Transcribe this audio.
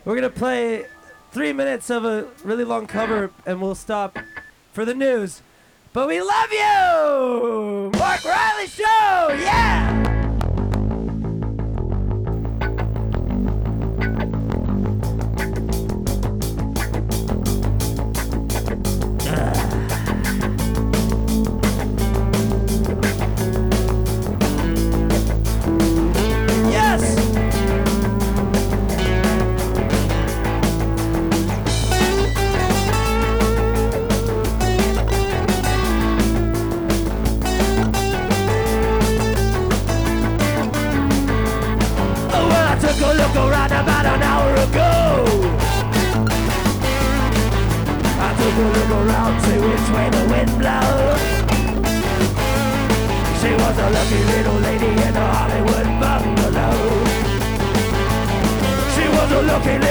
We're gonna play 3 minutes of a really long cover, and we'll stop for the news. But we love you! Mark Riley Show! Yeah! Took a look around about an hour ago. I took a look around, see which way the wind blows. She was a lucky little lady in a Hollywood bungalow. She was a lucky little